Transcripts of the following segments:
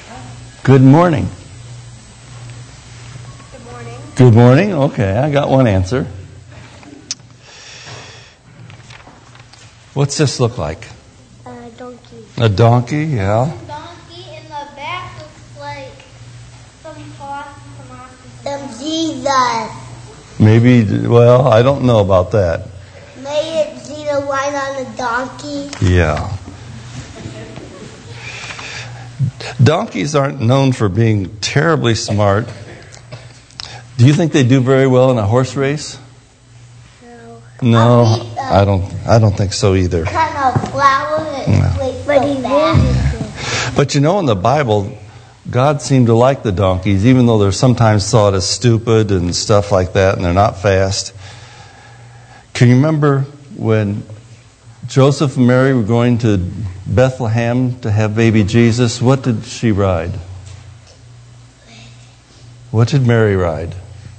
Good morning. Good morning. Good morning. Okay, I got one answer. What's this look like? A donkey. A donkey, yeah. Donkey in the back looks like some cloth from Jesus. Maybe, well, I don't know about that. May it see the line on the donkey? Yeah. Donkeys aren't known for being terribly smart. Do you think they do very well in a horse race? No, I don't think so either. Kind of flower. But you know, in the Bible, God seemed to like the donkeys, even though they're sometimes thought as stupid and stuff like that, and they're not fast. Can you remember when Joseph and Mary were going to Bethlehem to have baby Jesus? What did she ride? What did Mary ride?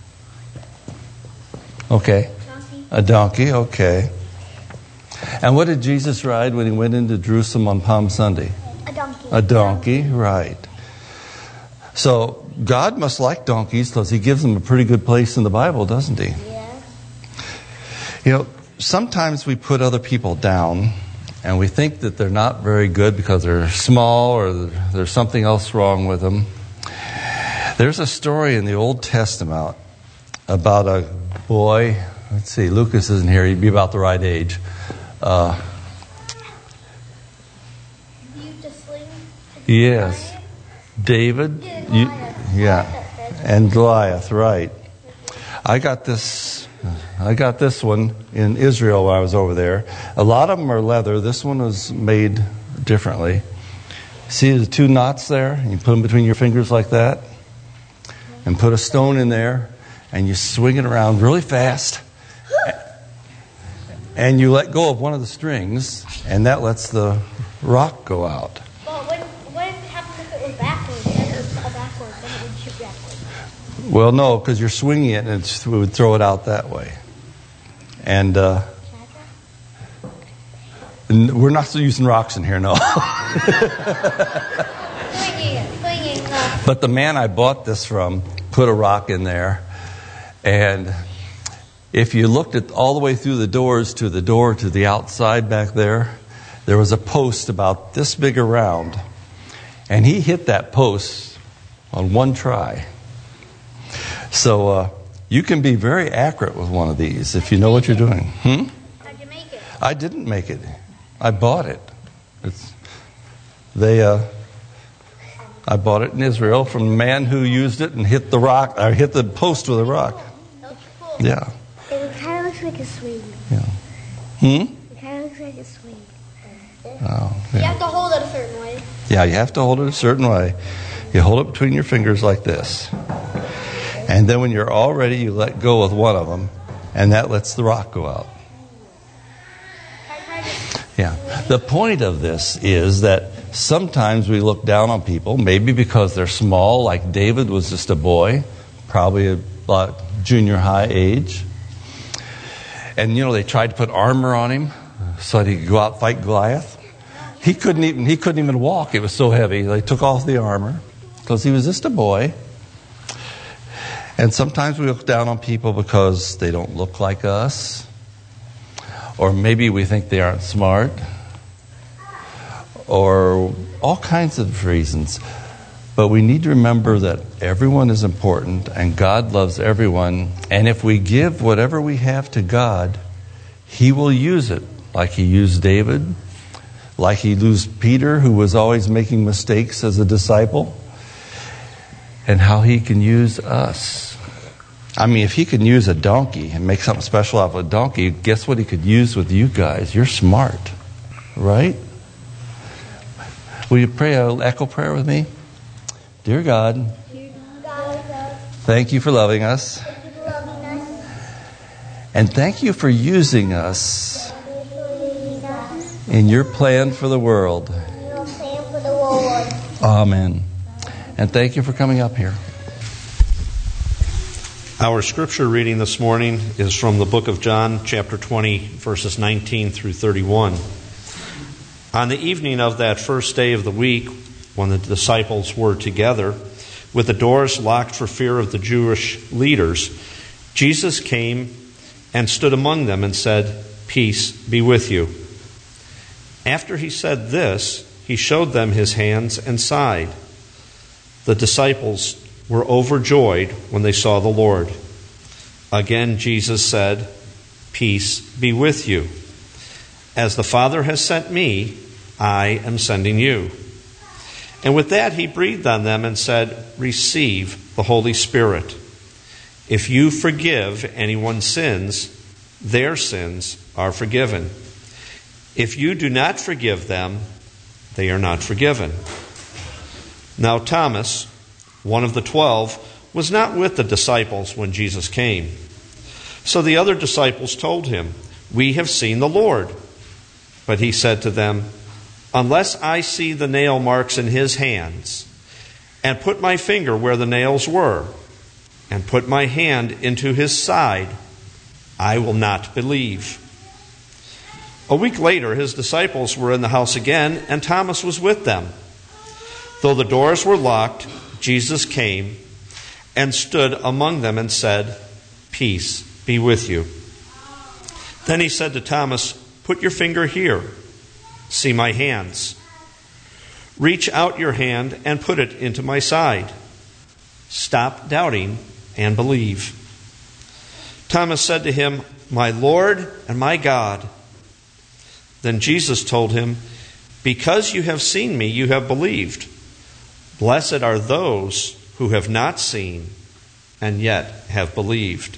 Okay. A donkey, okay. And what did Jesus ride when he went into Jerusalem on Palm Sunday? A donkey. A donkey, right. So God must like donkeys because he gives them a pretty good place in the Bible, doesn't he? Yeah. You know, sometimes we put other people down and we think that they're not very good because they're small or there's something else wrong with them. There's a story in the Old Testament about a boy. Let's see, Lucas isn't here. He'd be about the right age. Yes. David. And Goliath, right. I got this one in Israel when I was over there. A lot of them are leather. This one was made differently. See the two knots there? You put them between your fingers like that. And put a stone in there. And you swing it around really fast. And you let go of one of the strings. And that lets the rock go out. Well, what happens if it was backwards? Then it would fall backwards. Then it would shoot backwards. Well, no, because you're swinging it and it would throw it out that way. And we're not using rocks in here, no. Swinging. But the man I bought this from put a rock in there. And if you looked at all the way through the doors to the door to the outside back there, there was a post about this big around. And he hit that post on one try. So you can be very accurate with one of these if you know what you're doing. How'd you make it? I didn't make it. I bought it. I bought it in Israel from a man who used it and hit the post with a rock. That's cool. Yeah. It kind of looks like a swing. Yeah. It kind of looks like a swing. Oh, You yeah. have to hold it a certain way. Yeah, you have to hold it a certain way. You hold it between your fingers like this. And then when you're all ready, you let go with one of them, and that lets the rock go out. Yeah. The point of this is that sometimes we look down on people, maybe because they're small, like David was just a boy, probably about junior high age. And, they tried to put armor on him so that he could go out and fight Goliath. He couldn't even walk. It was so heavy. They took off the armor because he was just a boy. And sometimes we look down on people because they don't look like us. Or maybe we think they aren't smart. Or all kinds of reasons. But we need to remember that everyone is important and God loves everyone. And if we give whatever we have to God, He will use it. Like He used David. Like He used Peter, who was always making mistakes as a disciple. And how He can use us. I mean, if He can use a donkey and make something special out of a donkey, guess what He could use with you guys? You're smart. Right? Will you pray an echo prayer with me? Dear God, thank You for loving us. And thank You for using us in Your plan for the world. Amen. And thank You for coming up here. Our scripture reading this morning is from the book of John, chapter 20, verses 19 through 31. On the evening of that first day of the week, when the disciples were together, with the doors locked for fear of the Jewish leaders, Jesus came and stood among them and said, "Peace be with you." After he said this, he showed them his hands and side. The disciples were overjoyed when they saw the Lord. Again, Jesus said, "Peace be with you. As the Father has sent me, I am sending you." And with that, he breathed on them and said, "Receive the Holy Spirit. If you forgive anyone's sins, their sins are forgiven. If you do not forgive them, they are not forgiven." Now Thomas, one of the 12, was not with the disciples when Jesus came. So the other disciples told him, "We have seen the Lord." But he said to them, "Unless I see the nail marks in his hands, and put my finger where the nails were, and put my hand into his side, I will not believe." A week later, his disciples were in the house again, and Thomas was with them. Though the doors were locked, Jesus came and stood among them and said, "Peace be with you." Then he said to Thomas, "Put your finger here. See my hands. Reach out your hand and put it into my side. Stop doubting and believe." Thomas said to him, "My Lord and my God." Then Jesus told him, "Because you have seen me, you have believed. Blessed are those who have not seen and yet have believed."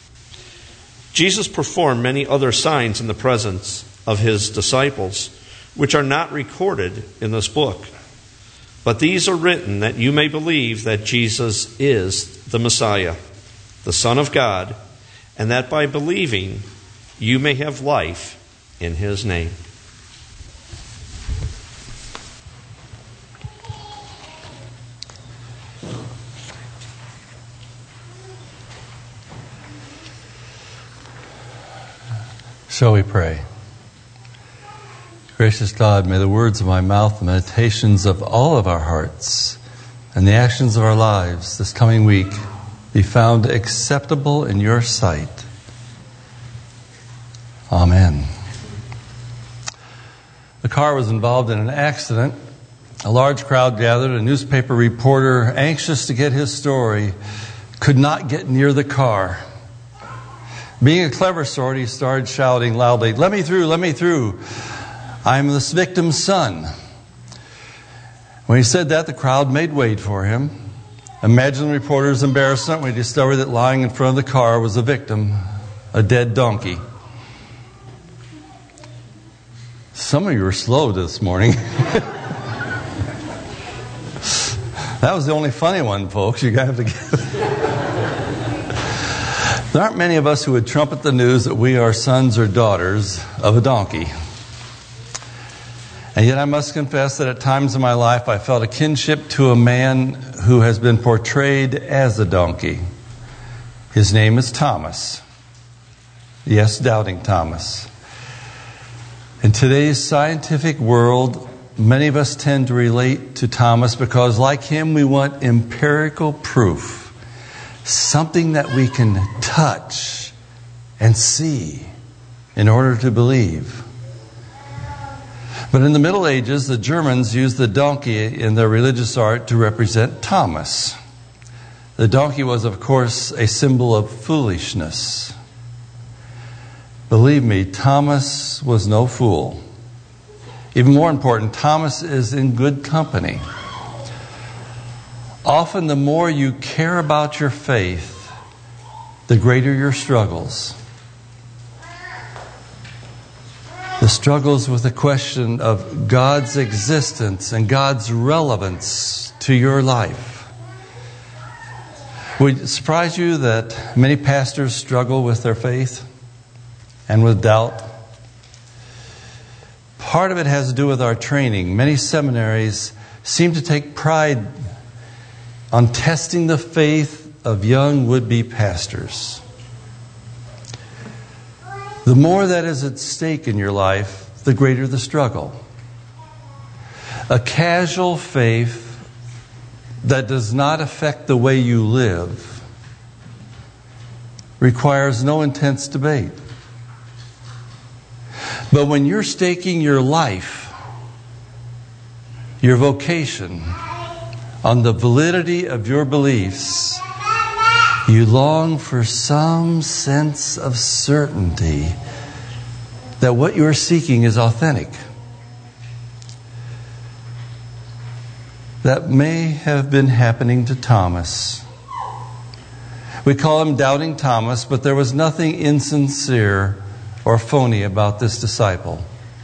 Jesus performed many other signs in the presence of his disciples, which are not recorded in this book. But these are written that you may believe that Jesus is the Messiah, the Son of God, and that by believing you may have life in his name. Shall we pray? Gracious God, may the words of my mouth, the meditations of all of our hearts, and the actions of our lives this coming week be found acceptable in your sight. Amen. The car was involved in an accident. A large crowd gathered. A newspaper reporter, anxious to get his story, could not get near the car. Being a clever sort, he started shouting loudly, "Let me through, let me through. I'm this victim's son." When he said that, the crowd made way for him. Imagine the reporter's embarrassment when he discovered that lying in front of the car was a victim, a dead donkey. Some of you are slow this morning. That was the only funny one, folks. You have to get. There aren't many of us who would trumpet the news that we are sons or daughters of a donkey. And yet I must confess that at times in my life I felt a kinship to a man who has been portrayed as a donkey. His name is Thomas. Yes, Doubting Thomas. In today's scientific world, many of us tend to relate to Thomas because, like him, we want empirical proof. Something that we can touch and see in order to believe. But in the Middle Ages, the Germans used the donkey in their religious art to represent Thomas. The donkey was, of course, a symbol of foolishness. Believe me, Thomas was no fool. Even more important, Thomas is in good company. Often the more you care about your faith, the greater your struggles. The struggles with the question of God's existence and God's relevance to your life. Would it surprise you that many pastors struggle with their faith and with doubt? Part of it has to do with our training. Many seminaries seem to take pride on testing the faith of young would-be pastors. The more that is at stake in your life, the greater the struggle. A casual faith that does not affect the way you live requires no intense debate. But when you're staking your life, your vocation, on the validity of your beliefs, you long for some sense of certainty that what you're seeking is authentic. That may have been happening to Thomas. We call him Doubting Thomas, but there was nothing insincere or phony about this disciple.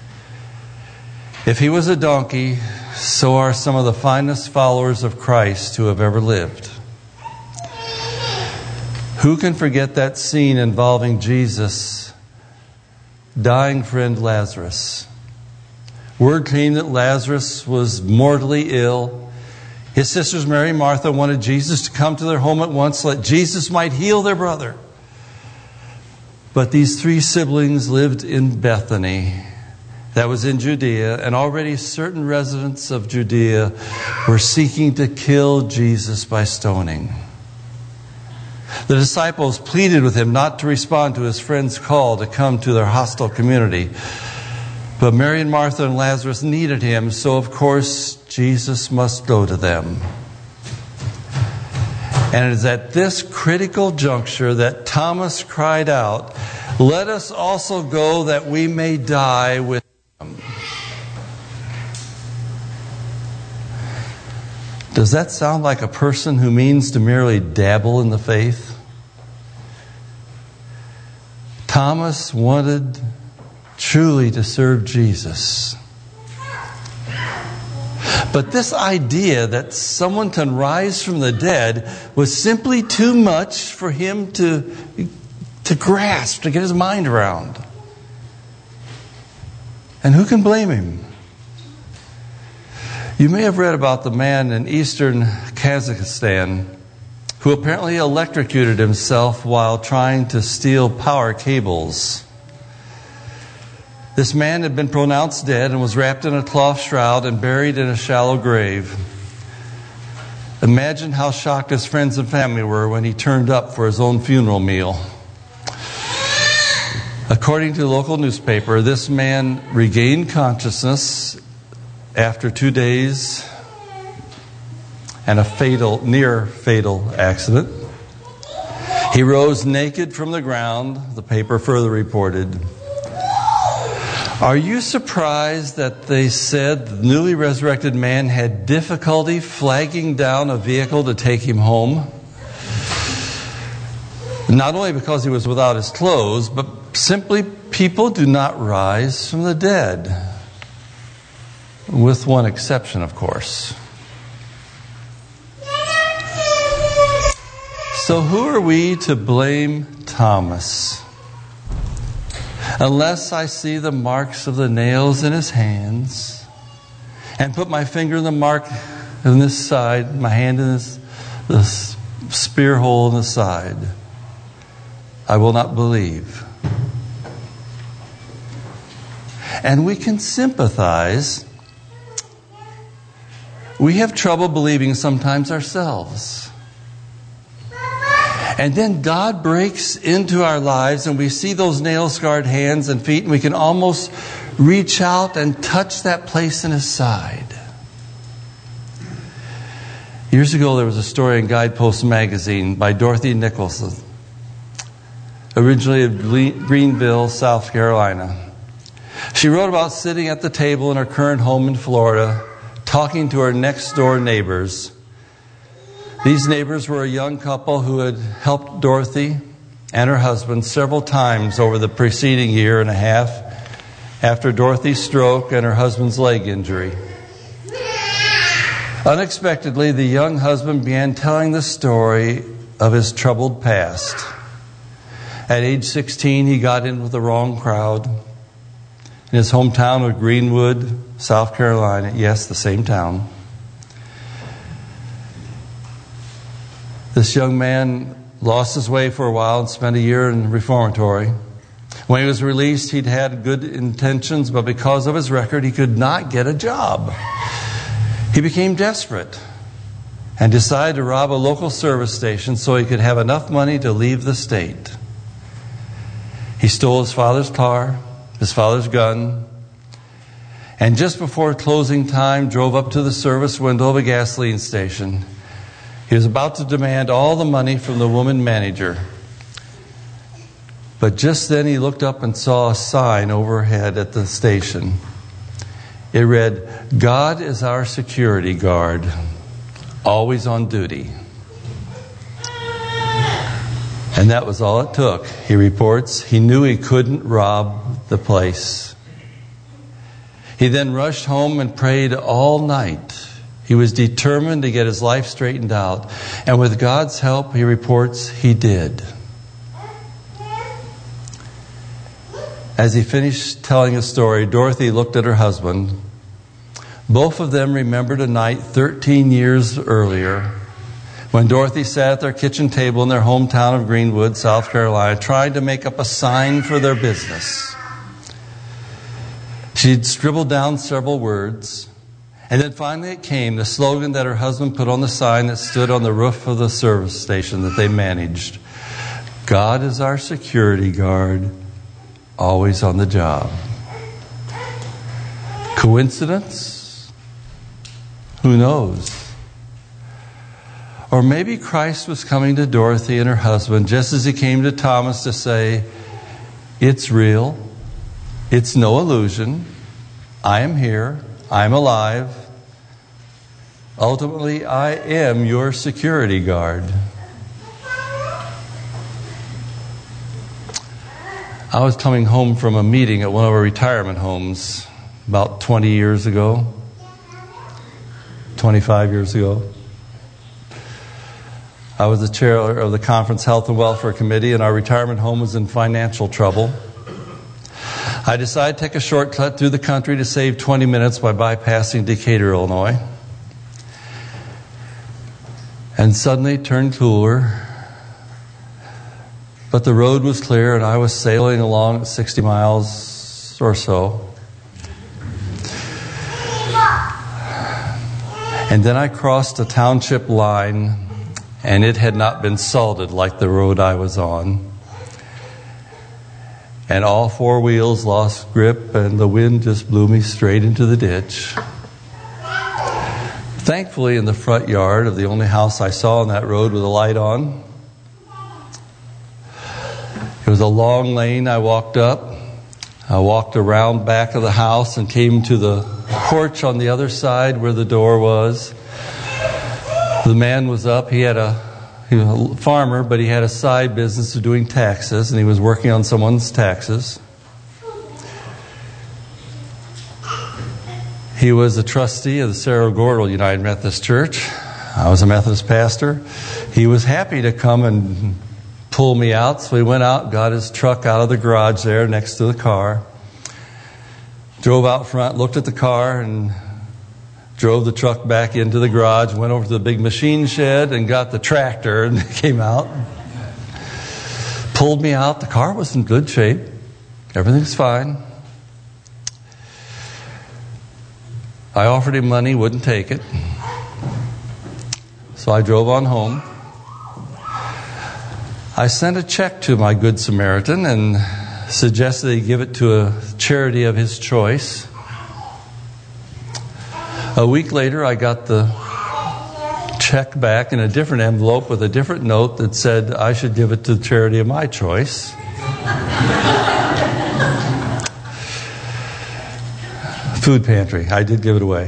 If he was a donkey, so are some of the finest followers of Christ who have ever lived. Who can forget that scene involving Jesus' dying friend Lazarus? Word came that Lazarus was mortally ill. His sisters Mary and Martha wanted Jesus to come to their home at once so that Jesus might heal their brother. But these three siblings lived in Bethany, that was in Judea, and already certain residents of Judea were seeking to kill Jesus by stoning. The disciples pleaded with him not to respond to his friend's call to come to their hostile community. But Mary and Martha and Lazarus needed him, so of course Jesus must go to them. And it is at this critical juncture that Thomas cried out, "Let us also go that we may die with him." Does that sound like a person who means to merely dabble in the faith? Thomas wanted truly to serve Jesus. But this idea that someone can rise from the dead was simply too much for him to grasp, to get his mind around. And who can blame him? You may have read about the man in eastern Kazakhstan who apparently electrocuted himself while trying to steal power cables. This man had been pronounced dead and was wrapped in a cloth shroud and buried in a shallow grave. Imagine how shocked his friends and family were when he turned up for his own funeral meal. According to the local newspaper, this man regained consciousness after 2 days and a near fatal accident. He rose naked from the ground, the paper further reported. Are you surprised that they said the newly resurrected man had difficulty flagging down a vehicle to take him home? Not only because he was without his clothes, but simply people do not rise from the dead. With one exception, of course. So who are we to blame Thomas? Unless I see the marks of the nails in his hands and put my finger in the mark in this side, my hand in this spear hole in the side, I will not believe. And we can sympathize. We have trouble believing sometimes ourselves. And then God breaks into our lives and we see those nail-scarred hands and feet and we can almost reach out and touch that place in his side. Years ago there was a story in Guidepost magazine by Dorothy Nicholson, originally of Greenville, South Carolina. She wrote about sitting at the table in her current home in Florida, talking to her next door neighbors. These neighbors were a young couple who had helped Dorothy and her husband several times over the preceding year and a half after Dorothy's stroke and her husband's leg injury. Unexpectedly, the young husband began telling the story of his troubled past. At age 16, he got in with the wrong crowd. In his hometown of Greenwood, South Carolina, yes, the same town. This young man lost his way for a while and spent a year in reformatory. When he was released, he'd had good intentions, but because of his record, he could not get a job. He became desperate and decided to rob a local service station so he could have enough money to leave the state. He stole his father's car, his father's gun, and just before closing time drove up to the service window of a gasoline station. He was about to demand all the money from the woman manager. But just then he looked up and saw a sign overhead at the station. It read, "God is our security guard, always on duty." And that was all it took, he reports. He knew he couldn't rob the place. He then rushed home and prayed all night. He was determined to get his life straightened out. And with God's help, he reports, he did. As he finished telling his story, Dorothy looked at her husband. Both of them remembered a night 13 years earlier when Dorothy sat at their kitchen table in their hometown of Greenwood, South Carolina, trying to make up a sign for their business. She'd scribbled down several words, and then finally it came, the slogan that her husband put on the sign that stood on the roof of the service station that they managed. "God is our security guard, always on the job." Coincidence? Who knows? Or maybe Christ was coming to Dorothy and her husband just as he came to Thomas to say, "It's real. It's no illusion. I am here. I'm alive. Ultimately, I am your security guard." I was coming home from a meeting at one of our retirement homes about 20 years ago, 25 years ago. I was the chair of the Conference Health and Welfare Committee, and our retirement home was in financial trouble. I decided to take a shortcut through the country to save 20 minutes by bypassing Decatur, Illinois. And suddenly it turned cooler. But the road was clear, and I was sailing along at 60 miles or so. And then I crossed a township line, and it had not been salted like the road I was on. And all four wheels lost grip, and the wind just blew me straight into the ditch. Thankfully, in the front yard of the only house I saw on that road with a light on, it was a long lane I walked up. I walked around back of the house and came to the porch on the other side where the door was. The man was up. He was a farmer, but he had a side business of doing taxes, and he was working on someone's taxes. He was a trustee of the Cerro Gordo United Methodist Church. I was a Methodist pastor. He was happy to come and pull me out, so he went out, got his truck out of the garage there next to the car, drove out front, looked at the car, and drove the truck back into the garage, went over to the big machine shed and got the tractor and came out, pulled me out. The car was in good shape. Everything's fine. I offered him money, wouldn't take it. So I drove on home. I sent a check to my Good Samaritan and suggested he give it to a charity of his choice. A week later, I got the check back in a different envelope with a different note that said I should give it to the charity of my choice. Food pantry. I did give it away.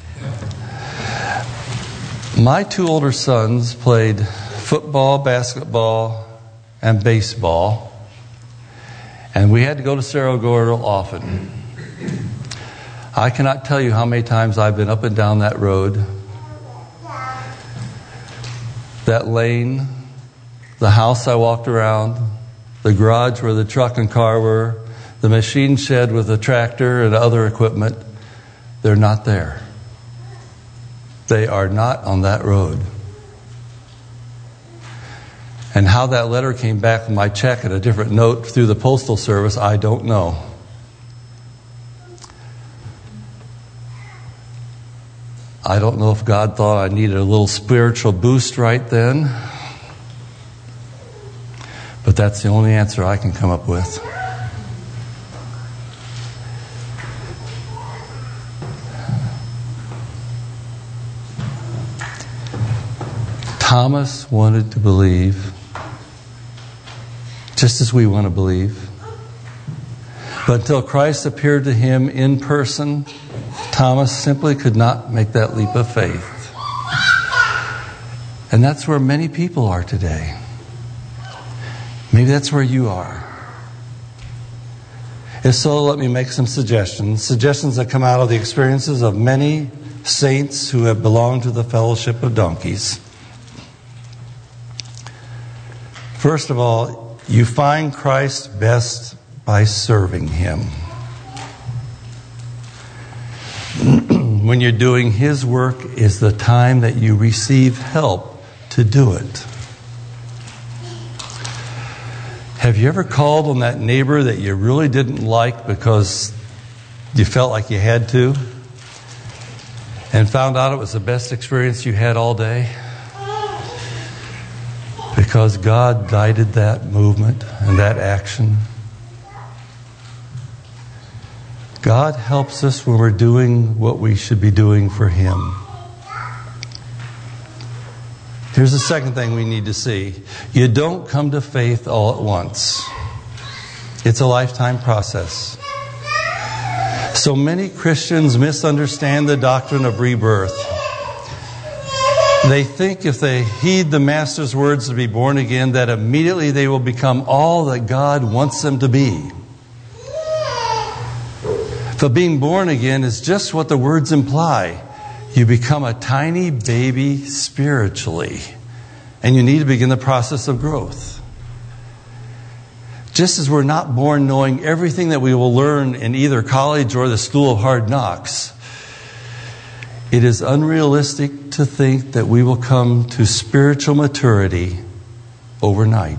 My two older sons played football, basketball, and baseball, and we had to go to Cerro Gordo often. I cannot tell you how many times I've been up and down that road, that lane, the house I walked around, the garage where the truck and car were, the machine shed with the tractor and other equipment. They're not there. They are not on that road. And how that letter came back with my check and a different note through the postal service, I don't know. I don't know if God thought I needed a little spiritual boost right then, but that's the only answer I can come up with. Thomas wanted to believe, just as we want to believe. But until Christ appeared to him in person, Thomas simply could not make that leap of faith. And that's where many people are today. Maybe that's where you are. If so, let me make some suggestions. Suggestions that come out of the experiences of many saints who have belonged to the Fellowship of Donkeys. First of all, you find Christ best by serving Him. When you're doing His work is the time that you receive help to do it. Have you ever called on that neighbor that you really didn't like because you felt like you had to, and found out it was the best experience you had all day? Because God guided that movement and that action. God helps us when we're doing what we should be doing for Him. Here's the second thing we need to see. You don't come to faith all at once. It's a lifetime process. So many Christians misunderstand the doctrine of rebirth. They think if they heed the Master's words to be born again, that immediately they will become all that God wants them to be. But being born again is just what the words imply. You become a tiny baby spiritually, and you need to begin the process of growth. Just as we're not born knowing everything that we will learn in either college or the school of hard knocks, it is unrealistic to think that we will come to spiritual maturity overnight.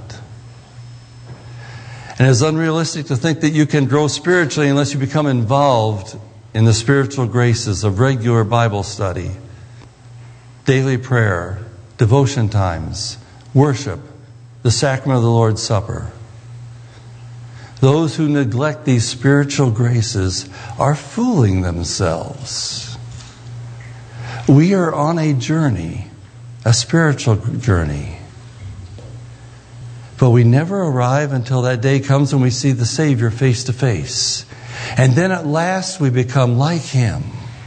And it's unrealistic to think that you can grow spiritually unless you become involved in the spiritual graces of regular Bible study, daily prayer, devotion times, worship, the sacrament of the Lord's Supper. Those who neglect these spiritual graces are fooling themselves. We are on a journey, a spiritual journey. But we never arrive until that day comes when we see the Savior face to face. And then at last we become like Him.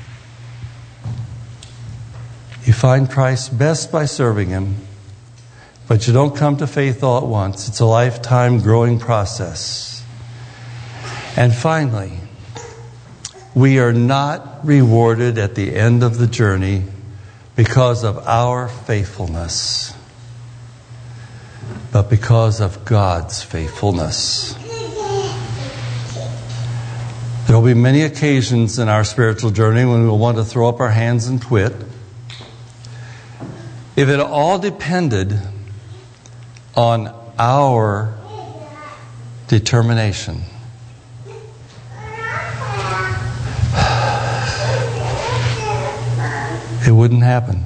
You find Christ best by serving Him, but you don't come to faith all at once. It's a lifetime growing process. And finally, we are not rewarded at the end of the journey because of our faithfulness, but because of God's faithfulness. There will be many occasions in our spiritual journey when we will want to throw up our hands and quit. If it all depended on our determination, it wouldn't happen.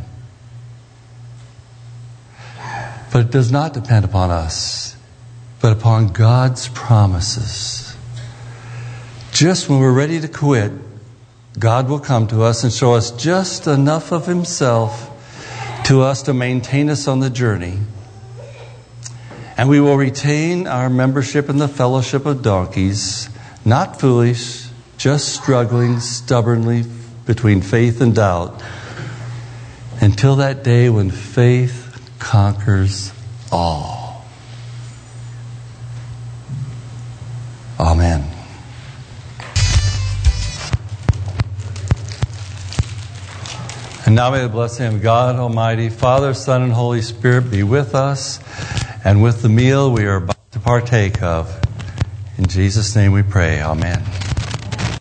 But it does not depend upon us, but upon God's promises. Just when we're ready to quit, God will come to us and show us just enough of Himself to us to maintain us on the journey. And we will retain our membership in the Fellowship of Donkeys, not foolish, just struggling stubbornly between faith and doubt, until that day when faith conquers all. Amen. And now may the blessing of God Almighty, Father, Son, and Holy Spirit be with us and with the meal we are about to partake of. In Jesus' name we pray. Amen.